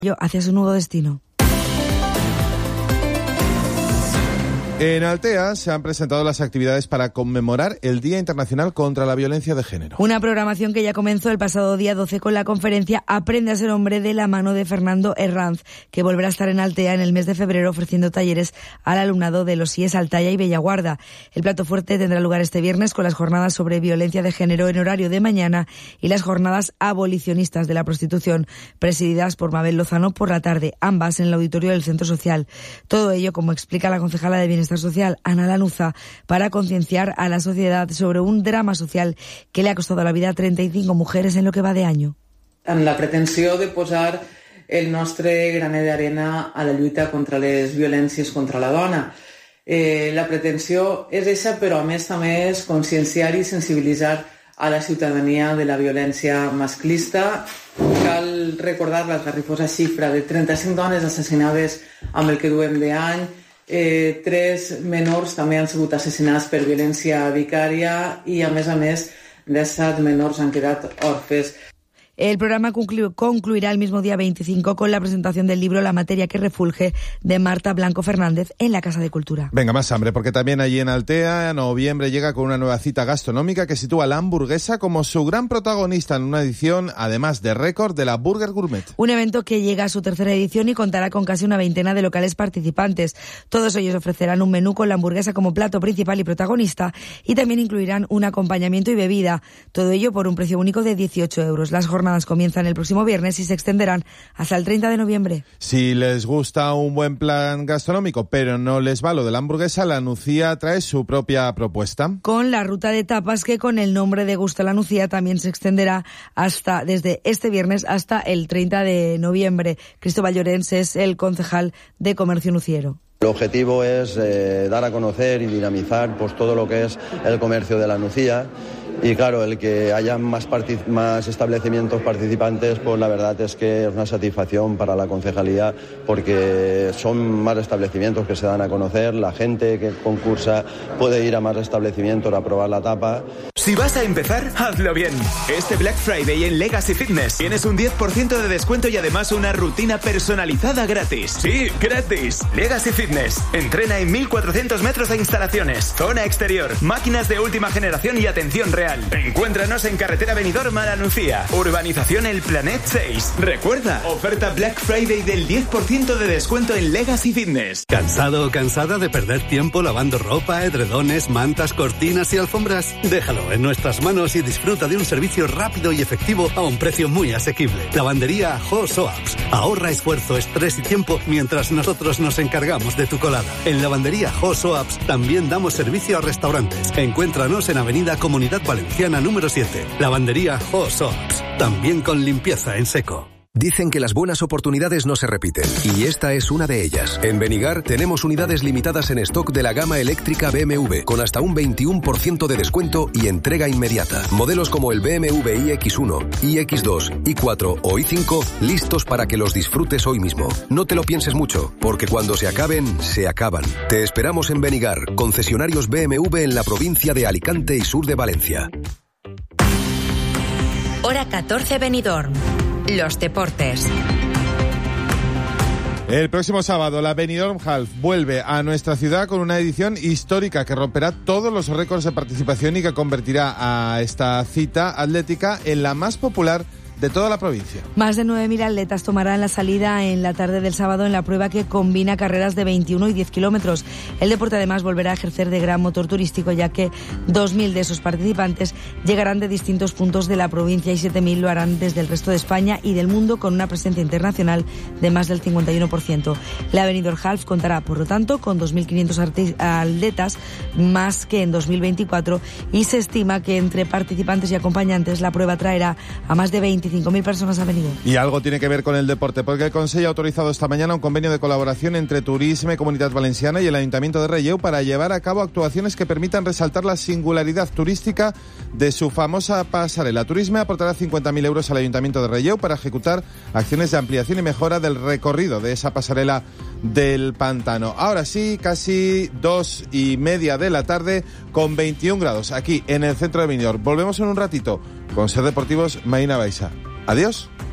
hacia su nuevo destino. En Altea se han presentado las actividades para conmemorar el Día Internacional contra la Violencia de Género. Una programación que ya comenzó el pasado día 12 con la conferencia Aprende a ser hombre de la mano de Fernando Herranz, que volverá a estar en Altea en el mes de febrero ofreciendo talleres al alumnado de los IES Altaya y Bellaguarda. El plato fuerte tendrá lugar este viernes con las jornadas sobre violencia de género en horario de mañana y las jornadas abolicionistas de la prostitución, presididas por Mabel Lozano por la tarde, ambas en el auditorio del Centro Social. Todo ello, como explica la concejala de Bienestar Social, Ana Lanuza, para concienciar a la sociedad sobre un drama social que le ha costado la vida a 35 mujeres en lo que va de año. Amb la pretensió de posar el nostre graner d'arena a la lluita contra les violències contra la dona. La pretensió és eixa, però a més també és conscienciar i sensibilitzar a la ciutadania de la violència masclista. Cal recordar l'esgarrifosa xifra de 35 dones assassinades amb el que duem d'any. 3 menors també han sigut assassinats per violència vicària i, a més, 17 menors han quedat orfes. El programa concluirá el mismo día 25 con la presentación del libro La materia que refulge de Marta Blanco Fernández en la Casa de Cultura. Venga, más hambre, porque también allí en Altea, en noviembre, llega con una nueva cita gastronómica que sitúa la hamburguesa como su gran protagonista en una edición, además de récord, de la Burger Gourmet. Un evento que llega a su tercera edición y contará con casi una veintena de locales participantes. Todos ellos ofrecerán un menú con la hamburguesa como plato principal y protagonista y también incluirán un acompañamiento y bebida. Todo ello por un precio único de 18 euros. Las jornadas comienzan el próximo viernes y se extenderán hasta el 30 de noviembre. Si les gusta un buen plan gastronómico, pero no les va lo de la hamburguesa, La Nucía trae su propia propuesta. Con la ruta de tapas que con el nombre de Gusta La Nucía también se extenderá desde este viernes hasta el 30 de noviembre. Cristóbal Llorens es el concejal de Comercio Nuciero. El objetivo es dar a conocer y dinamizar pues todo lo que es el comercio de La Nucía. Y claro, el que haya más establecimientos participantes, pues la verdad es que es una satisfacción para la concejalía porque son más establecimientos que se dan a conocer, la gente que concursa puede ir a más establecimientos a probar la tapa. Si vas a empezar, hazlo bien. Este Black Friday en Legacy Fitness tienes un 10% de descuento y además una rutina personalizada gratis. Sí, gratis. Legacy Fitness. Entrena en 1.400 metros de instalaciones, zona exterior, máquinas de última generación y atención real. Encuéntranos en carretera Benidorm a La Nucía, urbanización El Planet 6. Recuerda, oferta Black Friday del 10% de descuento en Legacy Fitness. ¿Cansado o cansada de perder tiempo lavando ropa, edredones, mantas, cortinas y alfombras? Déjalo en nuestras manos y disfruta de un servicio rápido y efectivo a un precio muy asequible. Lavandería Jo Soaps. Ahorra esfuerzo, estrés y tiempo mientras nosotros nos encargamos de tu colada. En Lavandería Jo Soaps también damos servicio a restaurantes. Encuéntranos en Avenida Comunidad Valenciana número 7. Lavandería Jo Soaps. También con limpieza en seco. Dicen que las buenas oportunidades no se repiten, y esta es una de ellas. En Benigar tenemos unidades limitadas en stock de la gama eléctrica BMW, con hasta un 21% de descuento y entrega inmediata. Modelos como el BMW iX1, iX2, i4 o i5, listos para que los disfrutes hoy mismo. No te lo pienses mucho, porque cuando se acaben, se acaban. Te esperamos en Benigar, concesionarios BMW en la provincia de Alicante y sur de Valencia. Hora 14 Benidorm. Los deportes. El próximo sábado, la Benidorm Half vuelve a nuestra ciudad con una edición histórica que romperá todos los récords de participación y que convertirá a esta cita atlética en la más popular de toda la provincia. Más de 9.000 atletas tomarán la salida en la tarde del sábado en la prueba que combina carreras de 21 y 10 kilómetros. El deporte además volverá a ejercer de gran motor turístico, ya que 2.000 de esos participantes llegarán de distintos puntos de la provincia y 7.000 lo harán desde el resto de España y del mundo, con una presencia internacional de más del 51%. La Benidorm Half contará, por lo tanto, con 2.500 atletas más que en 2024 y se estima que entre participantes y acompañantes la prueba traerá a más de 25.000 personas a Benidorm. Y algo tiene que ver con el deporte, porque el Consell ha autorizado esta mañana un convenio de colaboración entre Turisme, Comunitat Valenciana y el Ayuntamiento de Relleu para llevar a cabo actuaciones que permitan resaltar la singularidad turística de su famosa pasarela. Turisme aportará 50.000 euros al Ayuntamiento de Relleu para ejecutar acciones de ampliación y mejora del recorrido de esa pasarela del Pantano. Ahora sí, casi 2:30 de la tarde con 21 grados aquí en el centro de Benidorm. Volvemos en un ratito con Ser Deportivos, Marina Baixa. Adiós.